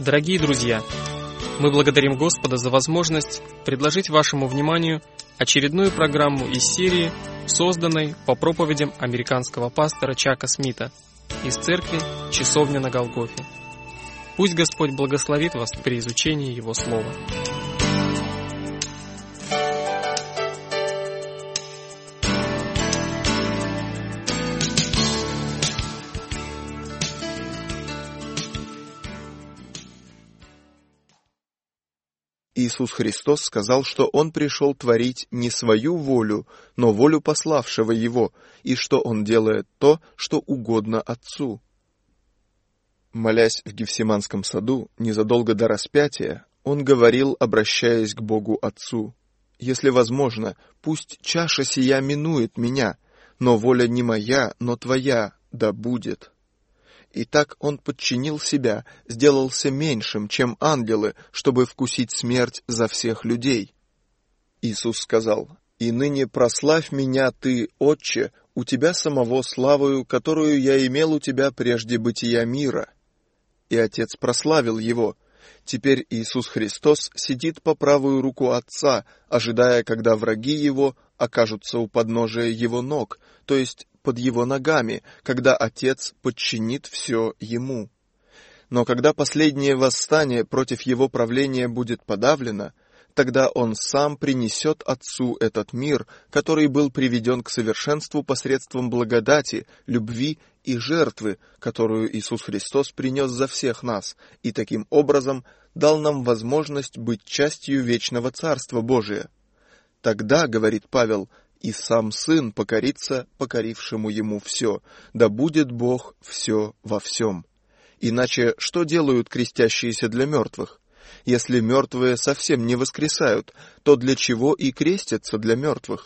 Дорогие друзья, мы благодарим Господа за возможность предложить вашему вниманию очередную программу из серии, созданной по проповедям американского пастора Чака Смита из церкви «Часовня на Голгофе». Пусть Господь благословит вас при изучении Его Слова. Иисус Христос сказал, что Он пришел творить не свою волю, но волю пославшего Его, и что Он делает то, что угодно Отцу. Молясь в Гефсиманском саду незадолго до распятия, Он говорил, обращаясь к Богу Отцу: «Если возможно, пусть чаша сия минует меня, но воля не моя, но Твоя да будет». Итак, Он подчинил себя, сделался меньшим, чем ангелы, чтобы вкусить смерть за всех людей. Иисус сказал: «И ныне прославь меня Ты, Отче, у Тебя самого славою, которую я имел у Тебя прежде бытия мира». И Отец прославил Его. Теперь Иисус Христос сидит по правую руку Отца, ожидая, когда враги Его окажутся у подножия Его ног, то есть под Его ногами, когда Отец подчинит все Ему. Но когда последнее восстание против Его правления будет подавлено, тогда Он сам принесет Отцу этот мир, который был приведен к совершенству посредством благодати, любви и жертвы, которую Иисус Христос принес за всех нас, и таким образом дал нам возможность быть частью вечного Царства Божия. Тогда, говорит Павел, и сам Сын покорится покорившему Ему все, да будет Бог все во всем. Иначе что делают крестящиеся для мертвых? Если мертвые совсем не воскресают, то для чего и крестятся для мертвых?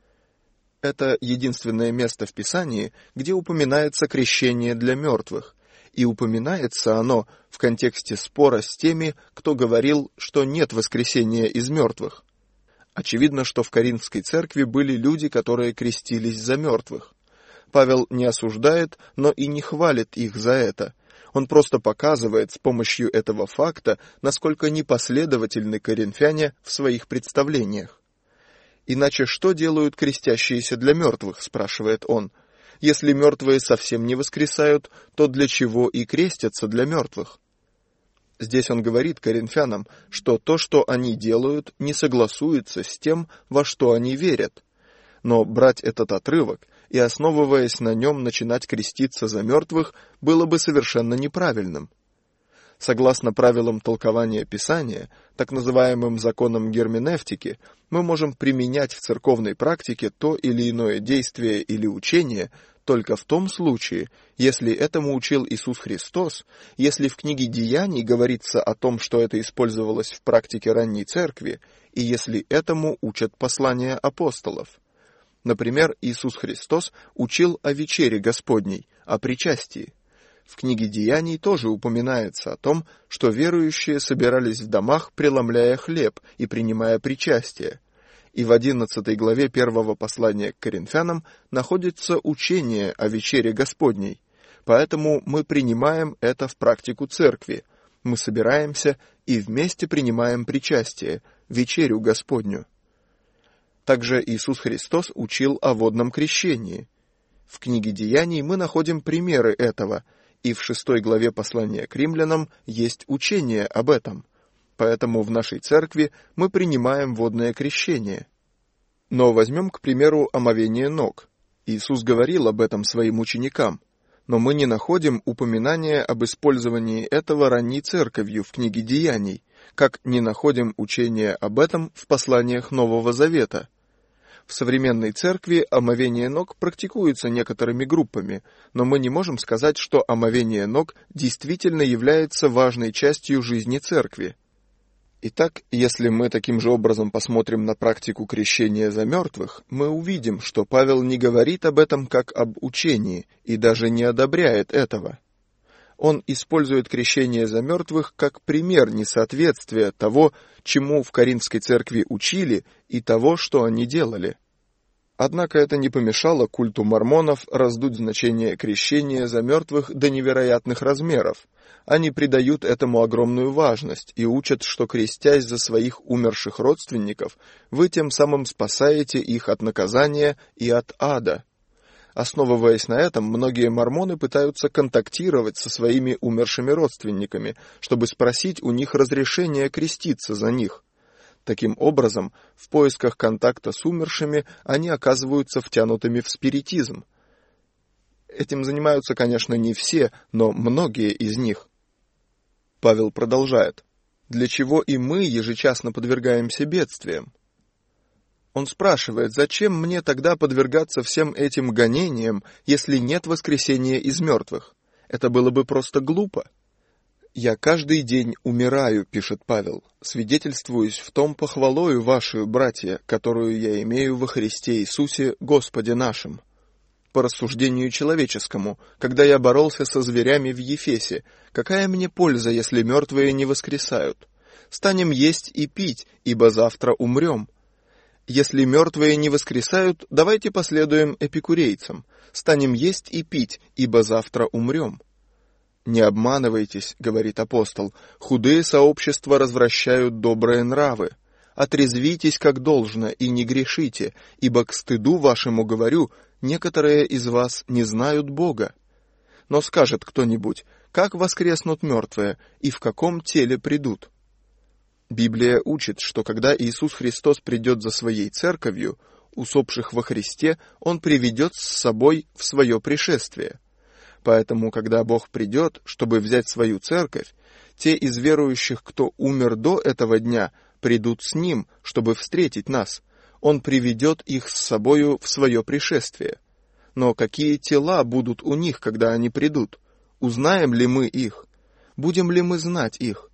Это единственное место в Писании, где упоминается крещение для мертвых, и упоминается оно в контексте спора с теми, кто говорил, что нет воскресения из мертвых. Очевидно, что в Коринфской церкви были люди, которые крестились за мертвых. Павел не осуждает, но и не хвалит их за это. Он просто показывает с помощью этого факта, насколько непоследовательны коринфяне в своих представлениях. «Иначе что делают крестящиеся для мертвых?» – спрашивает он. «Если мертвые совсем не воскресают, то для чего и крестятся для мертвых?» Здесь он говорит коринфянам, что то, что они делают, не согласуется с тем, во что они верят. Но брать этот отрывок и, основываясь на нем, начинать креститься за мертвых было бы совершенно неправильным. Согласно правилам толкования Писания, так называемым законам герменевтики, мы можем применять в церковной практике то или иное действие или учение только в том случае, если этому учил Иисус Христос, если в книге Деяний говорится о том, что это использовалось в практике ранней церкви, и если этому учат послания апостолов. Например, Иисус Христос учил о вечере Господней, о причастии. В книге Деяний тоже упоминается о том, что верующие собирались в домах, преломляя хлеб и принимая причастие. И в 11 главе 1 послания к Коринфянам находится учение о вечере Господней. Поэтому мы принимаем это в практику церкви. Мы собираемся и вместе принимаем причастие, вечерю Господню. Также Иисус Христос учил о водном крещении. В книге Деяний мы находим примеры этого, и в 6 главе послания к римлянам есть учение об этом. Поэтому в нашей церкви мы принимаем водное крещение. Но возьмем, к примеру, омовение ног. Иисус говорил об этом своим ученикам, но мы не находим упоминания об использовании этого ранней церковью в книге Деяний, как не находим учения об этом в посланиях Нового Завета. В современной церкви омовение ног практикуется некоторыми группами, но мы не можем сказать, что омовение ног действительно является важной частью жизни церкви. Итак, если мы таким же образом посмотрим на практику крещения за мертвых, мы увидим, что Павел не говорит об этом как об учении и даже не одобряет этого. Он использует крещение за мертвых как пример несоответствия того, чему в Коринфской церкви учили, и того, что они делали. Однако это не помешало культу мормонов раздуть значение крещения за мертвых до невероятных размеров. Они придают этому огромную важность и учат, что, крестясь за своих умерших родственников, вы тем самым спасаете их от наказания и от ада. Основываясь на этом, многие мормоны пытаются контактировать со своими умершими родственниками, чтобы спросить у них разрешения креститься за них. Таким образом, в поисках контакта с умершими они оказываются втянутыми в спиритизм. Этим занимаются, конечно, не все, но многие из них. Павел продолжает. Для чего и мы ежечасно подвергаемся бедствиям? Он спрашивает, зачем мне тогда подвергаться всем этим гонениям, если нет воскресения из мертвых? Это было бы просто глупо. «Я каждый день умираю», — пишет Павел, «свидетельствуюсь в том похвалою вашу, братья, которую я имею во Христе Иисусе, Господе нашим». По рассуждению человеческому, когда я боролся со зверями в Ефесе, какая мне польза, если мертвые не воскресают? Станем есть и пить, ибо завтра умрем. Если мертвые не воскресают, давайте последуем эпикурейцам. Станем есть и пить, ибо завтра умрем. «Не обманывайтесь, — говорит апостол, — худые сообщества развращают добрые нравы. Отрезвитесь как должно и не грешите, ибо к стыду вашему говорю, некоторые из вас не знают Бога. Но скажет кто-нибудь, как воскреснут мертвые и в каком теле придут?» Библия учит, что когда Иисус Христос придет за своей церковью, усопших во Христе Он приведет с собой в свое пришествие. Поэтому, когда Бог придет, чтобы взять свою церковь, те из верующих, кто умер до этого дня, придут с Ним, чтобы встретить нас. Он приведет их с собою в свое пришествие. Но какие тела будут у них, когда они придут? Узнаем ли мы их? Будем ли мы знать их?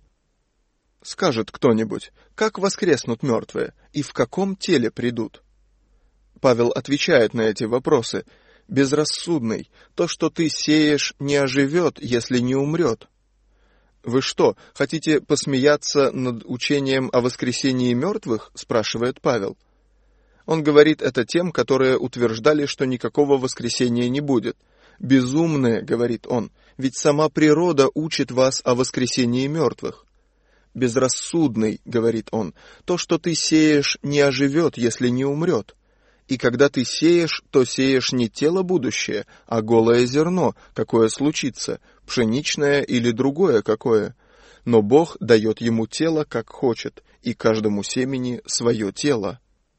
Скажет кто-нибудь, как воскреснут мертвые и в каком теле придут? Павел отвечает на эти вопросы. «Безрассудный, то, что ты сеешь, не оживет, если не умрет». «Вы что, хотите посмеяться над учением о воскресении мертвых?» — спрашивает Павел. Он говорит это тем, которые утверждали, что никакого воскресения не будет. «Безумные», — говорит он, — «ведь сама природа учит вас о воскресении мертвых». «Безрассудный», — говорит он, — «то, что ты сеешь, не оживет, если не умрет. И когда ты сеешь, то сеешь не тело будущее, а голое зерно, какое случится, пшеничное или другое какое. Но Бог дает ему тело, как хочет, и каждому семени свое тело».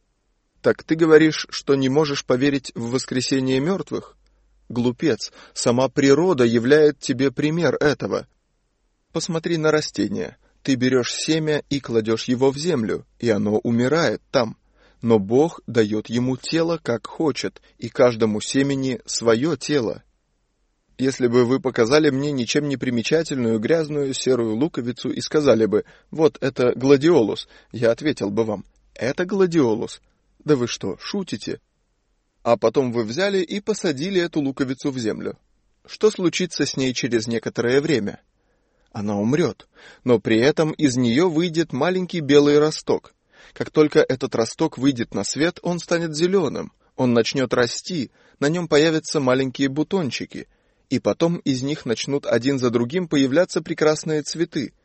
Так ты говоришь, что не можешь поверить в воскресение мертвых? Глупец, сама природа являет тебе пример этого. Посмотри на растение. Ты берешь семя и кладешь его в землю, и оно умирает там. Но Бог дает ему тело, как хочет, и каждому семени свое тело. Если бы вы показали мне ничем не примечательную грязную серую луковицу и сказали бы, вот это гладиолус, я ответил бы вам, это гладиолус. Да вы что, шутите? А потом вы взяли и посадили эту луковицу в землю. Что случится с ней через некоторое время? Она умрет, но при этом из нее выйдет маленький белый росток. Как только этот росток выйдет на свет, он станет зеленым, он начнет расти, на нем появятся маленькие бутончики, и потом из них начнут один за другим появляться прекрасные цветы.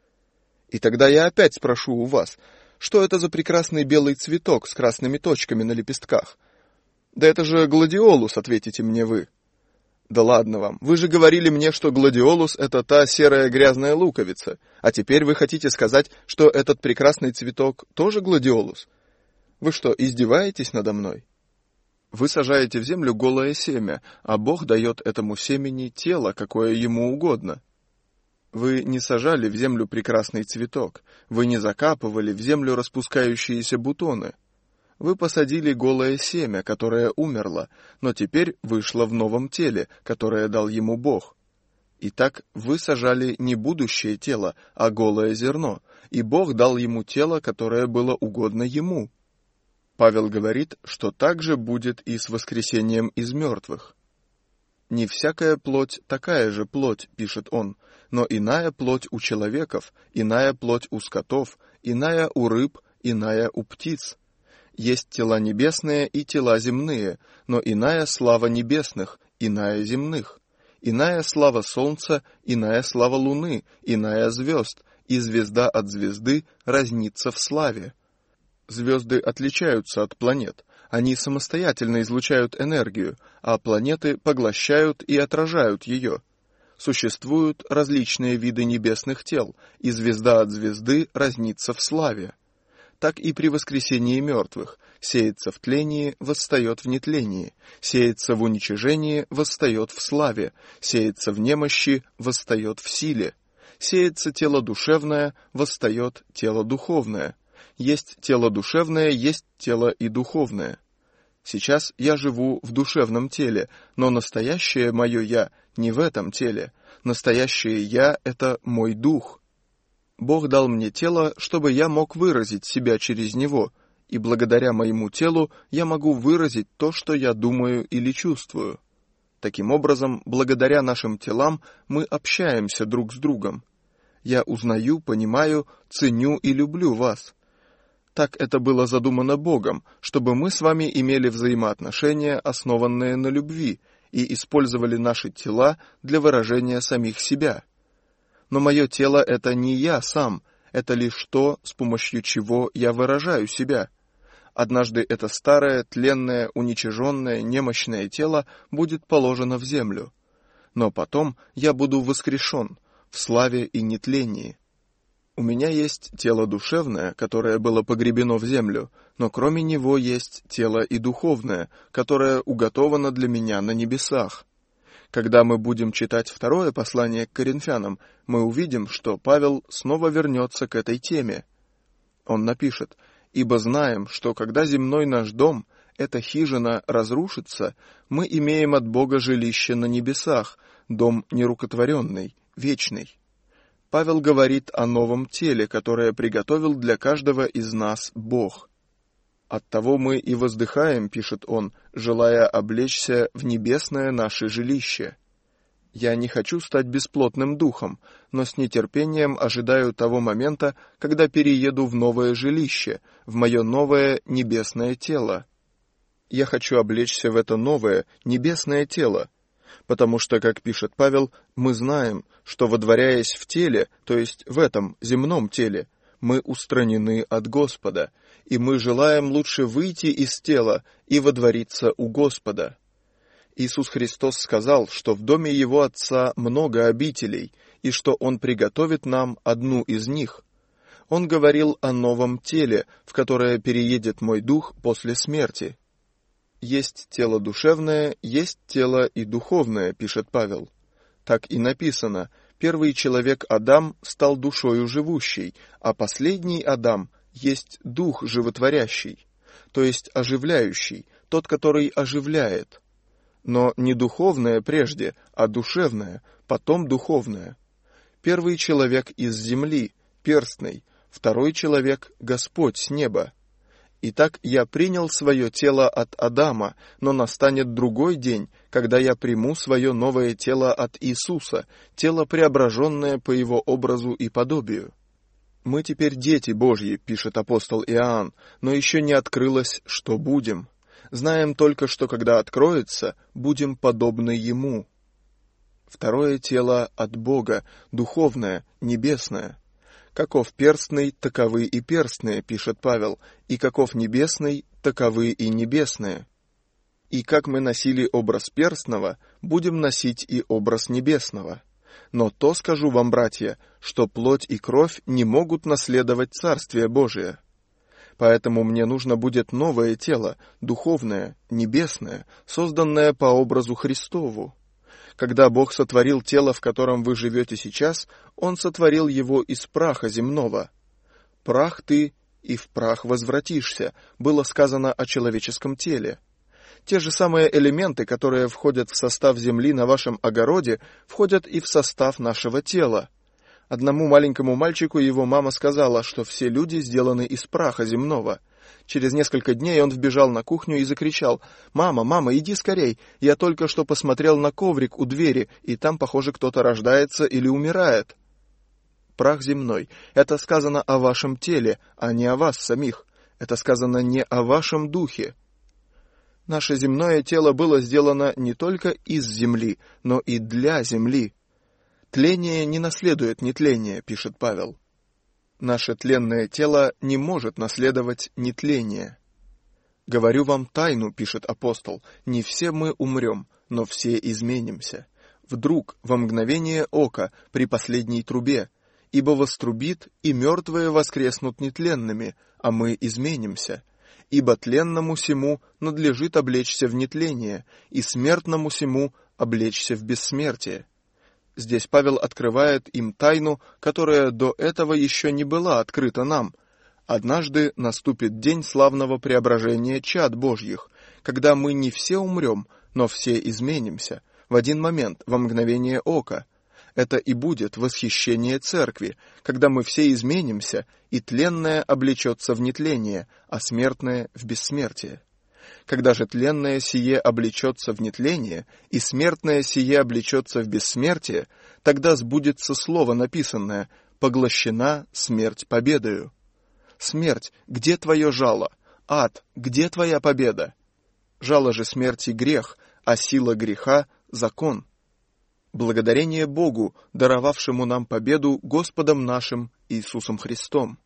И тогда я опять спрошу у вас, что это за прекрасный белый цветок с красными точками на лепестках? Да это же гладиолус, ответите мне вы. Да ладно вам, вы же говорили мне, что гладиолус — это та серая грязная луковица, а теперь вы хотите сказать, что этот прекрасный цветок тоже гладиолус? Вы что, издеваетесь надо мной? Вы сажаете в землю голое семя, а Бог дает этому семени тело, какое ему угодно. Вы не сажали в землю прекрасный цветок, вы не закапывали в землю распускающиеся бутоны. Вы посадили голое семя, которое умерло, но теперь вышло в новом теле, которое дал ему Бог. Итак, вы сажали не будущее тело, а голое зерно, и Бог дал ему тело, которое было угодно ему. Павел говорит, что так же будет и с воскресением из мертвых. «Не всякая плоть такая же плоть», — пишет он, «но иная плоть у человеков, иная плоть у скотов, иная у рыб, иная у птиц. Есть тела небесные и тела земные, но иная слава небесных, иная земных. Иная слава солнца, иная слава луны, иная звезд, и звезда от звезды разнится в славе. Звезды отличаются от планет. Они самостоятельно излучают энергию, а планеты поглощают и отражают ее. Существуют различные виды небесных тел, и звезда от звезды разнится в славе. Так и при воскресении мертвых. Сеется в тлении, восстает в нетлении. Сеется в уничижении, восстает в славе. Сеется в немощи, восстает в силе. Сеется тело душевное, восстает тело духовное. Есть тело душевное, есть тело и духовное. Сейчас я живу в душевном теле, но настоящее мое «я» не в этом теле. Настоящее «я» — это мой дух. Бог дал мне тело, чтобы я мог выразить себя через него, и благодаря моему телу я могу выразить то, что я думаю или чувствую. Таким образом, благодаря нашим телам мы общаемся друг с другом. Я узнаю, понимаю, ценю и люблю вас. Так это было задумано Богом, чтобы мы с вами имели взаимоотношения, основанные на любви, и использовали наши тела для выражения самих себя. Но мое тело — это не я сам, это лишь то, с помощью чего я выражаю себя. Однажды это старое, тленное, уничиженное, немощное тело будет положено в землю. Но потом я буду воскрешен в славе и нетлении. У меня есть тело душевное, которое было погребено в землю, но кроме него есть тело и духовное, которое уготовано для меня на небесах. Когда мы будем читать второе послание к Коринфянам, мы увидим, что Павел снова вернется к этой теме. Он напишет: «Ибо знаем, что когда земной наш дом, эта хижина, разрушится, мы имеем от Бога жилище на небесах, дом нерукотворенный, вечный». Павел говорит о новом теле, которое приготовил для каждого из нас Бог. «Оттого мы и воздыхаем, — пишет он, — желая облечься в небесное наше жилище. Я не хочу стать бесплотным духом, но с нетерпением ожидаю того момента, когда перееду в новое жилище, в мое новое небесное тело. Я хочу облечься в это новое небесное тело, потому что, как пишет Павел, мы знаем, что, водворяясь в теле, то есть в этом земном теле, мы устранены от Господа, и мы желаем лучше выйти из тела и водвориться у Господа. Иисус Христос сказал, что в доме Его Отца много обителей, и что Он приготовит нам одну из них. Он говорил о новом теле, в которое переедет мой дух после смерти. «Есть тело душевное, есть тело и духовное», — пишет Павел. Так и написано: первый человек Адам стал душою живущей, а последний Адам есть дух животворящий, то есть оживляющий, тот, который оживляет. Но не духовное прежде, а душевное, потом духовное. Первый человек из земли, перстный, второй человек — Господь с неба. Итак, я принял свое тело от Адама, но настанет другой день, когда я приму свое новое тело от Иисуса, тело, преображенное по Его образу и подобию. «Мы теперь дети Божьи», — пишет апостол Иоанн, «но еще не открылось, что будем. Знаем только, что когда откроется, будем подобны Ему». Второе тело от Бога, духовное, небесное. «Каков перстный, таковы и перстные», — пишет Павел, «и каков небесный, таковы и небесные». И как мы носили образ перстного, будем носить и образ небесного. Но то скажу вам, братья, что плоть и кровь не могут наследовать Царствие Божие. Поэтому мне нужно будет новое тело, духовное, небесное, созданное по образу Христову. Когда Бог сотворил тело, в котором вы живете сейчас, Он сотворил его из праха земного. «Прах ты, и в прах возвратишься», было сказано о человеческом теле. Те же самые элементы, которые входят в состав земли на вашем огороде, входят и в состав нашего тела. Одному маленькому мальчику его мама сказала, что все люди сделаны из праха земного. Через несколько дней он вбежал на кухню и закричал: «Мама, мама, иди скорей! Я только что посмотрел на коврик у двери, и там, похоже, кто-то рождается или умирает». Прах земной — это сказано о вашем теле, а не о вас самих. Это сказано не о вашем духе. Наше земное тело было сделано не только из земли, но и для земли. Тление не наследует нетление, пишет Павел. Наше тленное тело не может наследовать нетление. «Говорю вам тайну», — пишет апостол, — «не все мы умрем, но все изменимся. Вдруг, во мгновение ока, при последней трубе, ибо вострубит, и мертвые воскреснут нетленными, а мы изменимся. Ибо тленному сему надлежит облечься в нетление, и смертному сему облечься в бессмертие». Здесь Павел открывает им тайну, которая до этого еще не была открыта нам. Однажды наступит день славного преображения чад Божьих, когда мы не все умрем, но все изменимся, в один момент, во мгновение ока. Это и будет восхищение церкви, когда мы все изменимся, и тленное облечется в нетление, а смертное — в бессмертие. Когда же тленное сие облечется в нетление, и смертное сие облечется в бессмертие, тогда сбудется слово написанное: «Поглощена смерть победою». Смерть, где твое жало? Ад, где твоя победа? Жало же смерти — грех, а сила греха — закон. Благодарение Богу, даровавшему нам победу Господом нашим Иисусом Христом.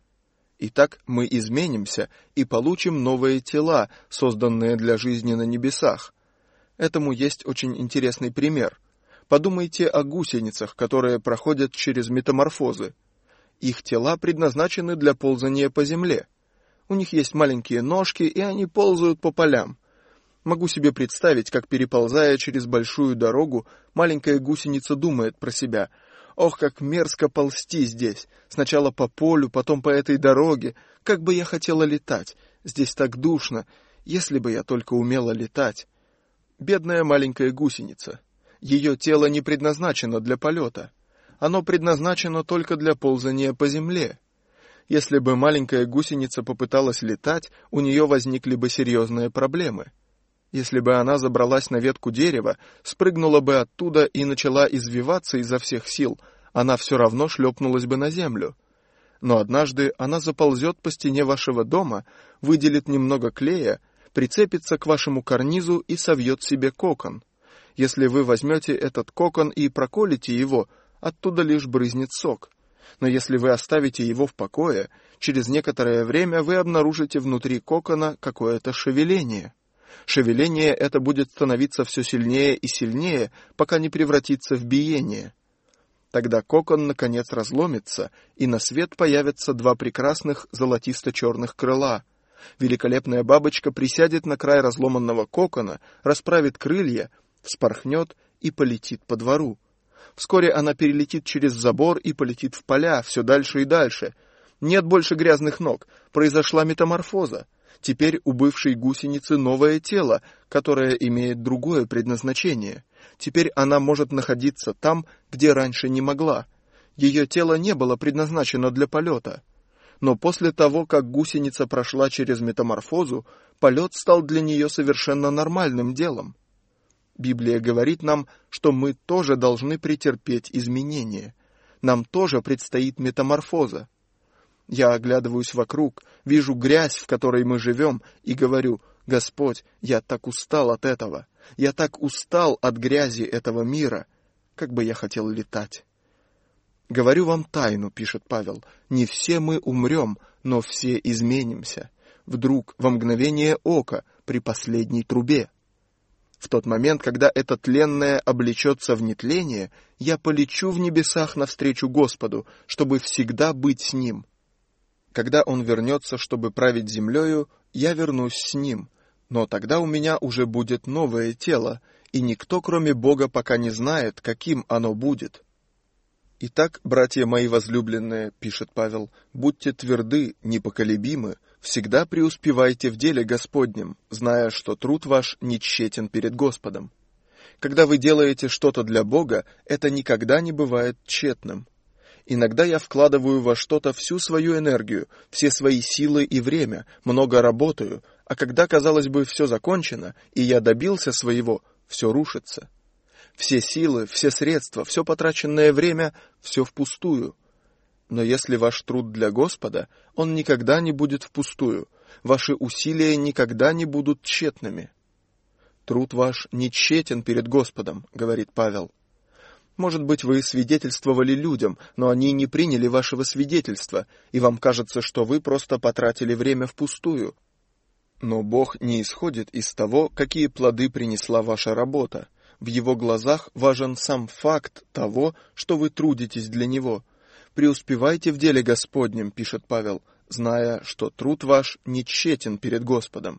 Итак, мы изменимся и получим новые тела, созданные для жизни на небесах. Этому есть очень интересный пример. Подумайте о гусеницах, которые проходят через метаморфозы. Их тела предназначены для ползания по земле. У них есть маленькие ножки, и они ползают по полям. Могу себе представить, как, переползая через большую дорогу, маленькая гусеница думает про себя: «Ох, как мерзко ползти здесь! Сначала по полю, потом по этой дороге. Как бы я хотела летать! Здесь так душно! Если бы я только умела летать!» Бедная маленькая гусеница. Ее тело не предназначено для полета. Оно предназначено только для ползания по земле. Если бы маленькая гусеница попыталась летать, у нее возникли бы серьезные проблемы. Если бы она забралась на ветку дерева, спрыгнула бы оттуда и начала извиваться изо всех сил, она все равно шлепнулась бы на землю. Но однажды она заползет по стене вашего дома, выделит немного клея, прицепится к вашему карнизу и совьет себе кокон. Если вы возьмете этот кокон и проколите его, оттуда лишь брызнет сок. Но если вы оставите его в покое, через некоторое время вы обнаружите внутри кокона какое-то шевеление. Шевеление это будет становиться все сильнее и сильнее, пока не превратится в биение. Тогда кокон, наконец, разломится, и на свет появятся два прекрасных золотисто-черных крыла. Великолепная бабочка присядет на край разломанного кокона, расправит крылья, вспорхнет и полетит по двору. Вскоре она перелетит через забор и полетит в поля, все дальше и дальше. Нет больше грязных ног, произошла метаморфоза. Теперь у бывшей гусеницы новое тело, которое имеет другое предназначение. Теперь она может находиться там, где раньше не могла. Ее тело не было предназначено для полета. Но после того, как гусеница прошла через метаморфозу, полет стал для нее совершенно нормальным делом. Библия говорит нам, что мы тоже должны претерпеть изменения. Нам тоже предстоит метаморфоза. Я оглядываюсь вокруг, вижу грязь, в которой мы живем, и говорю: «Господь, я так устал от этого. Я так устал от грязи этого мира. Как бы я хотел летать». «Говорю вам тайну», — пишет Павел, — «не все мы умрем, но все изменимся. Вдруг, во мгновение ока, при последней трубе. В тот момент, когда это тленное облечется в нетление, я полечу в небесах навстречу Господу, чтобы всегда быть с Ним. Когда Он вернется, чтобы править землею, я вернусь с Ним, но тогда у меня уже будет новое тело, и никто, кроме Бога, пока не знает, каким оно будет». «Итак, братья мои возлюбленные, — пишет Павел, — будьте тверды, непоколебимы, всегда преуспевайте в деле Господнем, зная, что труд ваш не тщетен перед Господом. Когда вы делаете что-то для Бога, это никогда не бывает тщетным. Иногда я вкладываю во что-то всю свою энергию, все свои силы и время, много работаю, а когда, казалось бы, все закончено, и я добился своего, все рушится. Все силы, все средства, все потраченное время — все впустую. Но если ваш труд для Господа, он никогда не будет впустую, ваши усилия никогда не будут тщетными. Труд ваш не тщетен перед Господом, говорит Павел. Может быть, вы свидетельствовали людям, но они не приняли вашего свидетельства, и вам кажется, что вы просто потратили время впустую. Но Бог не исходит из того, какие плоды принесла ваша работа. В Его глазах важен сам факт того, что вы трудитесь для Него. «Преуспевайте в деле Господнем», пишет Павел, зная, что труд ваш не тщетен перед Господом.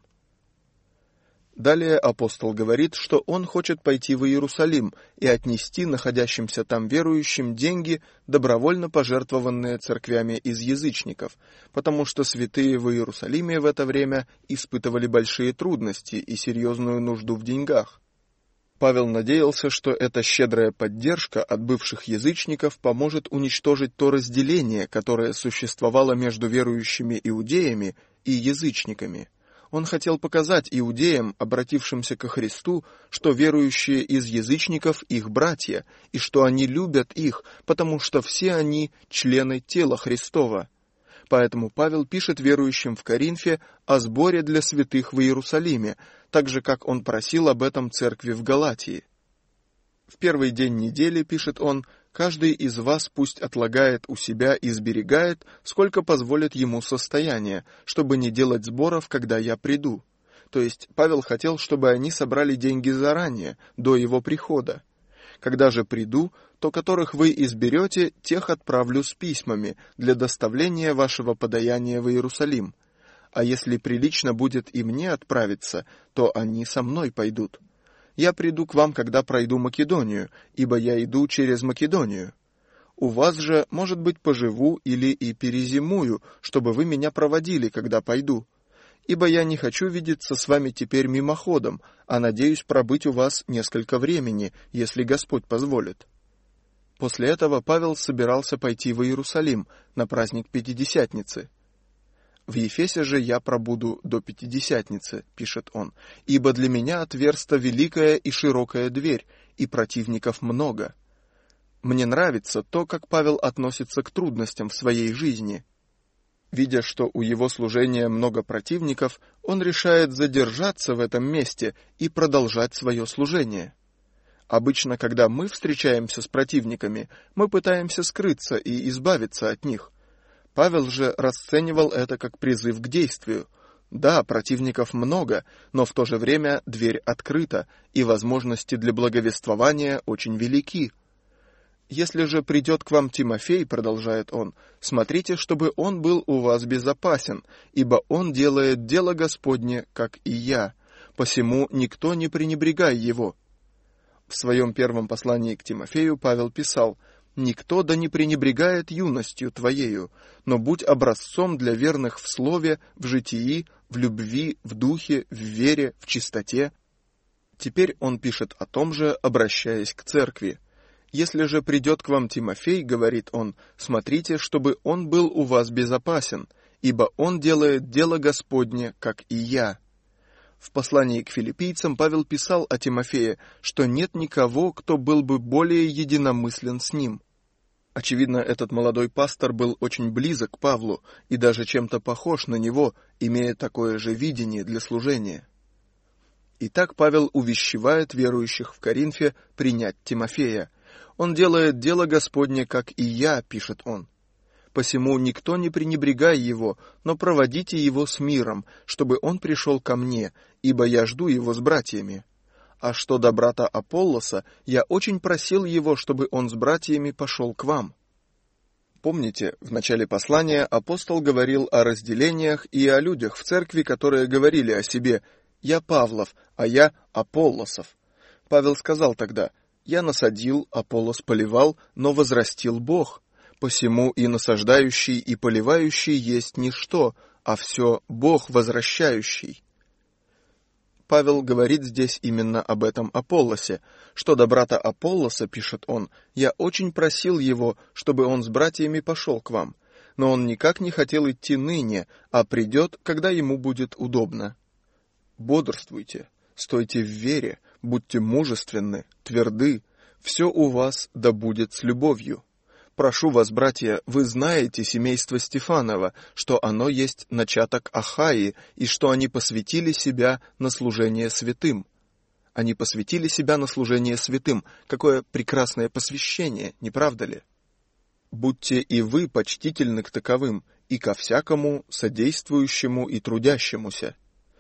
Далее апостол говорит, что он хочет пойти в Иерусалим и отнести находящимся там верующим деньги, добровольно пожертвованные церквями из язычников, потому что святые в Иерусалиме в это время испытывали большие трудности и серьезную нужду в деньгах. Павел надеялся, что эта щедрая поддержка от бывших язычников поможет уничтожить то разделение, которое существовало между верующими иудеями и язычниками. Он хотел показать иудеям, обратившимся ко Христу, что верующие из язычников их братья, и что они любят их, потому что все они члены тела Христова. Поэтому Павел пишет верующим в Коринфе о сборе для святых в Иерусалиме, так же, как он просил об этом церкви в Галатии. В первый день недели, пишет он, каждый из вас пусть отлагает у себя и сберегает, сколько позволит ему состояние, чтобы не делать сборов, когда я приду. То есть Павел хотел, чтобы они собрали деньги заранее, до его прихода. Когда же приду, то которых вы изберете, тех отправлю с письмами для доставления вашего подаяния в Иерусалим. А если прилично будет и мне отправиться, то они со мной пойдут. Я приду к вам, когда пройду Македонию, ибо я иду через Македонию. У вас же, может быть, поживу или и перезимую, чтобы вы меня проводили, когда пойду. Ибо я не хочу видеться с вами теперь мимоходом, а надеюсь пробыть у вас несколько времени, если Господь позволит». После этого Павел собирался пойти в Иерусалим на праздник Пятидесятницы. «В Ефесе же я пробуду до Пятидесятницы», — пишет он, «ибо для меня отверста великая и широкая дверь, и противников много». Мне нравится то, как Павел относится к трудностям в своей жизни. Видя, что у его служения много противников, он решает задержаться в этом месте и продолжать свое служение. Обычно, когда мы встречаемся с противниками, мы пытаемся скрыться и избавиться от них. Павел же расценивал это как призыв к действию. Да, противников много, но в то же время дверь открыта, и возможности для благовествования очень велики. «Если же придет к вам Тимофей, — продолжает он, — смотрите, чтобы он был у вас безопасен, ибо он делает дело Господне, как и я. Посему никто не пренебрегай его». В своем первом послании к Тимофею Павел писал: «Никто да не пренебрегает юностью твоею, но будь образцом для верных в слове, в житии, в любви, в духе, в вере, в чистоте». Теперь он пишет о том же, обращаясь к церкви. «Если же придет к вам Тимофей, — говорит он, — смотрите, чтобы он был у вас безопасен, ибо он делает дело Господне, как и я». В послании к филиппийцам Павел писал о Тимофее, что нет никого, кто был бы более единомыслен с ним. Очевидно, этот молодой пастор был очень близок к Павлу и даже чем-то похож на него, имея такое же видение для служения. Итак, Павел увещевает верующих в Коринфе принять Тимофея. «Он делает дело Господне, как и я», — пишет он. «Посему никто не пренебрегай его, но проводите его с миром, чтобы он пришел ко мне, ибо я жду его с братьями. А что до брата Аполлоса, я очень просил его, чтобы он с братьями пошел к вам». Помните, в начале послания апостол говорил о разделениях и о людях в церкви, которые говорили о себе: «Я Павлов, а я Аполлосов». Павел сказал тогда: «Я насадил, Аполлос поливал, но возрастил Бог. Посему и насаждающий, и поливающий есть ничто, а все Бог возвращающий». Павел говорит здесь именно об этом Аполлосе. Что до брата Аполлоса, пишет он, «Я очень просил его, чтобы он с братьями пошел к вам, но он никак не хотел идти ныне, а придет, когда ему будет удобно. Бодрствуйте, стойте в вере, будьте мужественны, тверды, все у вас да будет с любовью. Прошу вас, братья, вы знаете семейство Стефанова, что оно есть начаток Ахаи, и что они посвятили себя на служение святым. Они посвятили себя на служение святым. Какое прекрасное посвящение, не правда ли? Будьте и вы почтительны к таковым, и ко всякому содействующему и трудящемуся.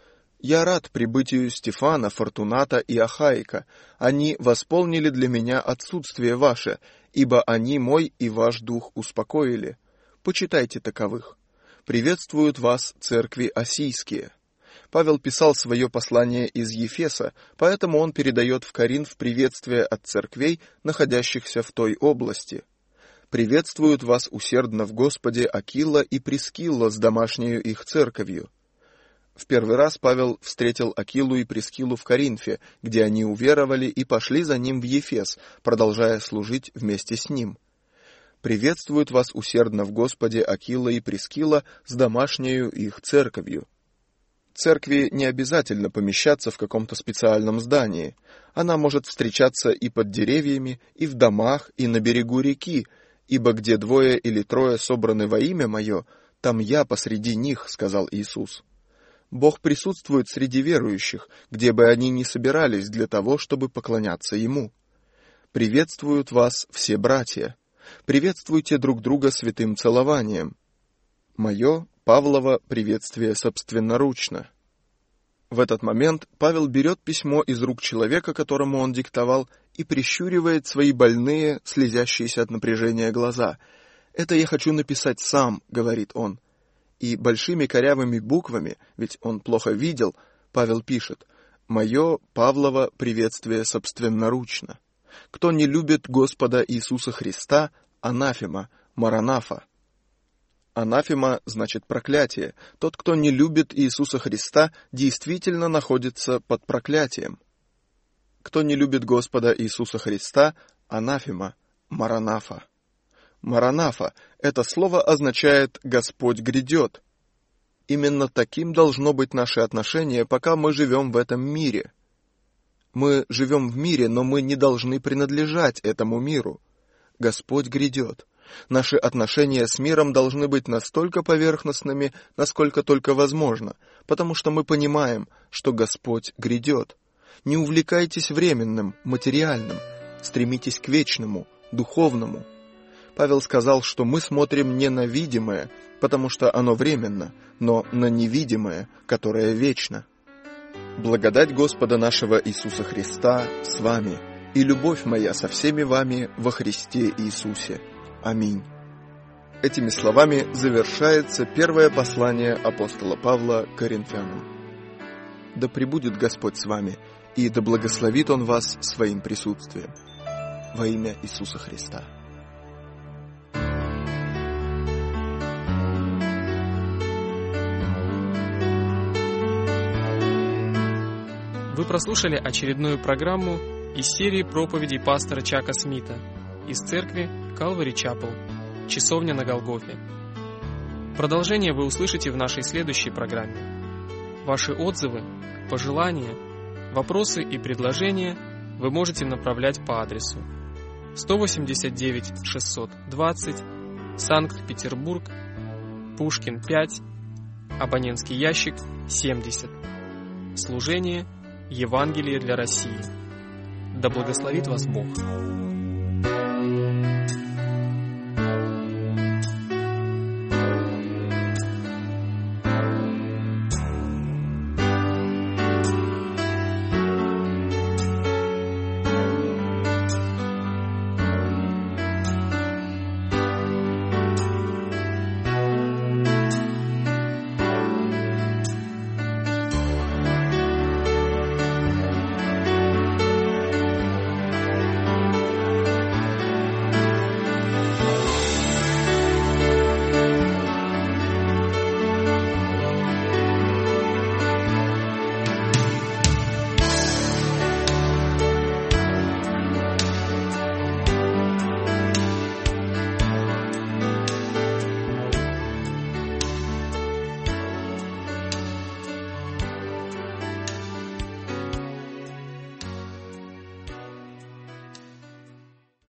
Я рад прибытию Стефана, Фортуната и Ахаика. Они восполнили для меня отсутствие ваше, ибо они мой и ваш дух успокоили. Почитайте таковых. Приветствуют вас церкви осийские. Павел писал свое послание из Ефеса, поэтому он передает в Коринф приветствие от церквей, находящихся в той области. Приветствуют вас усердно в Господе Акила и Прискилла с домашнею их церковью. В первый раз Павел встретил Акилу и Прискиллу в Коринфе, где они уверовали и пошли за ним в Ефес, продолжая служить вместе с ним. Приветствуют вас усердно в Господе Акила и Прискилла с домашнею их церковью. Церкви не обязательно помещаться в каком-то специальном здании. Она может встречаться и под деревьями, и в домах, и на берегу реки, ибо где 2 или 3 собраны во имя Мое, там Я посреди них, сказал Иисус. Бог присутствует среди верующих, где бы они ни собирались для того, чтобы поклоняться Ему. Приветствуют вас все братья. Приветствуйте друг друга святым целованием. Мое, Павлово, приветствие собственноручно. В этот момент Павел берет письмо из рук человека, которому он диктовал, и прищуривает свои больные, слезящиеся от напряжения глаза. «Это я хочу написать сам», — говорит он. И большими корявыми буквами, ведь он плохо видел, Павел пишет: «Мое, Павлово, приветствие собственноручно. Кто не любит Господа Иисуса Христа, анафема, маранафа». Анафема значит проклятие. Тот, кто не любит Иисуса Христа, действительно находится под проклятием. Кто не любит Господа Иисуса Христа, анафема, маранафа. Маранафа — это слово означает «Господь грядет». Именно таким должно быть наше отношение, пока мы живем в этом мире. Мы живем в мире, но мы не должны принадлежать этому миру. Господь грядет. Наши отношения с миром должны быть настолько поверхностными, насколько только возможно, потому что мы понимаем, что Господь грядет. Не увлекайтесь временным, материальным, стремитесь к вечному, духовному. Павел сказал, что мы смотрим не на видимое, потому что оно временно, но на невидимое, которое вечно. Благодать Господа нашего Иисуса Христа с вами, и любовь моя со всеми вами во Христе Иисусе. Аминь. Этими словами завершается первое послание апостола Павла к Коринфянам. Да пребудет Господь с вами, и да благословит Он вас своим присутствием. Во имя Иисуса Христа. Вы прослушали очередную программу из серии проповедей пастора Чака Смита из церкви Calvary Chapel, Часовня на Голгофе. Продолжение вы услышите в нашей следующей программе. Ваши отзывы, пожелания, вопросы и предложения вы можете направлять по адресу 189 620, Санкт-Петербург, Пушкин 5, абонентский ящик 70. Служение Евангелие для России. Да благословит вас Бог.